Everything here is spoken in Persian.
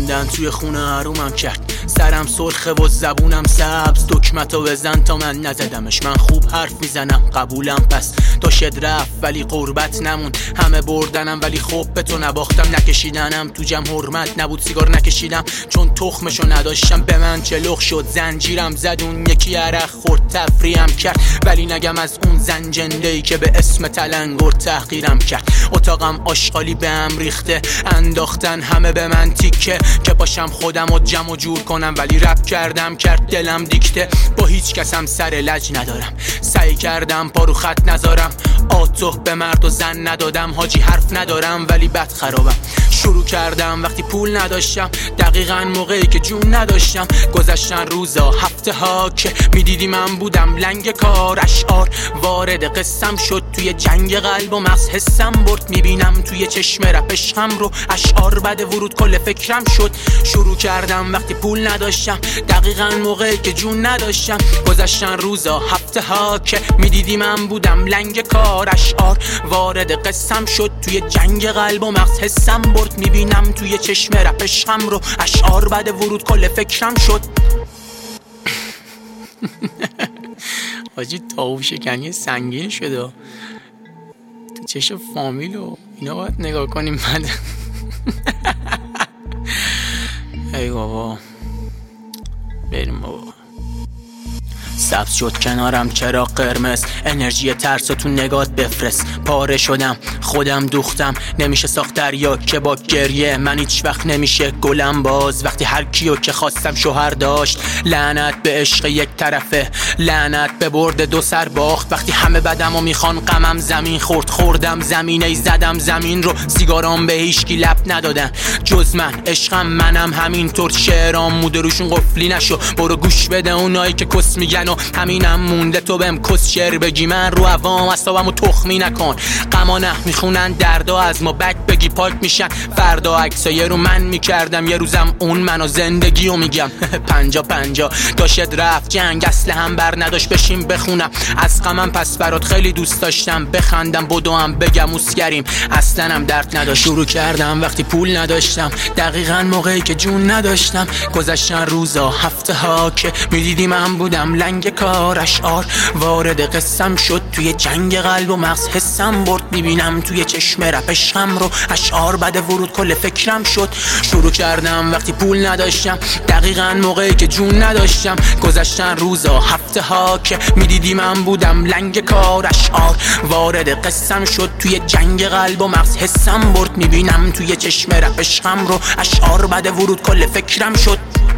موندن توی خونه حرومم کرد. سرم سرخه و زبونم سبز، دکمتو بزن تا من نزدمش. من خوب حرف میزنم قبولم، پس تا شد رفت ولی قربت نمون. همه بردنم ولی خوب به تو نباختم. نکشیدنم تو جمع حرمت نبود، سیگار نکشیدم چون تخمشو نداشتم. به من چلخ شد زنجیرم زد، اون یکی عرق خورد تفریم کرد. ولی نگم از اون زنجنده‌ای که به اسم تلنگر تحقیرم کرد. اتاقم آشغالی به هم ریخته، انداختن همه به من تیکه که باشم خودم و جمع و جور کنم. ولی رپ کردم کرد دلم دیکته. با هیچ کسم سر لج ندارم، سعی کردم پا رو خط نذارم. آتو به مرد و زن ندادم، حاجی حرف ندارم ولی بد خرابم. شروع کردم وقتی پول نداشتم، دقیقاً موقعی که جون نداشتم. گذشتن روزا هفته ها که میدیدی من بودم لنگ کار. اشعار وارد قصم شد توی جنگ قلب و مغز، حسم برد میبینم توی چشم رپ عشقم رو. اشعار بعد ورود کل فکرم شد. شروع کردم وقتی پول نداشتم، دقیقاً موقعی که جون نداشتم. گذشتن روزا هفته ها که میدیدی من بودم لنگ کار. اشعار وارد قصم شد توی جنگ قلب و مغز، حسم برد میبینم توی چشم رپ عشقم رو. اشعار بعد ورود کل فکرم شد. حاجی تاو شکنی سنگین شده تو چشم فامیل و اینا باید نگاه کنیم بعد. ای بابا بریم بابا. سبز شد کنارم چراغ قرمز، انرژی ترسو تو نگات بفرست. پاره شدم خودم دوختم، نمیشه ساخت دریا که با گریه. من هیچ وقت نمیشه گلم باز وقتی هر کیو که خواستم شوهر داشت. لعنت به عشق یک طرفه، لعنت به برد دو سر باخت. وقتی همه بدم و میخوان غمم زمین خورد. خوردم زمینه زدم زمین رو، سیگارام به هیچکی لب ندادن جز من. عشقم منم همینطور، شعرام موده روشون قفلی نشو. برو گوش بده اونایی که کس میگن و همینم مونده تو بهم کس شعر بگی. من رو عوام اصابمو تخمی نکن، غما نه میخونن دردا از ما بک بگی پاک میشن. فردا عکسای رو من میکردم، یه روزم اون منو زندگیو میگم. 50-50 داشت رفت جنگ، اصل هم بر نداشت بشیم بخونم از غمم. پس برات خیلی دوست داشتم بخندم بدوم بگم اوسگریم، اصلا هم درد نداشت. شروع کردم وقتی پول نداشتم، دقیقاً موقعی که جون نداشتم. گذشتن روزا هفته ها که میدیدی من بودم لنگ کار. اشعار وارد قصم شد توی جنگ قلب و مغز، حسم برد میبینم توی چشم رپ عشقم رو. اشعار بعد ورود کل فکرم شد. شروع کردم وقتی پول نداشتم، دقیقاً موقعی که جون نداشتم. گذشتن روزا هفته ها که میدیدی من بودم لنگ کار. اشعار وارد قصم شد توی جنگ قلب و مغز، حسم برد میبینم توی چشم رپ عشقم رو. اشعار بعد ورود کل فکرم شد.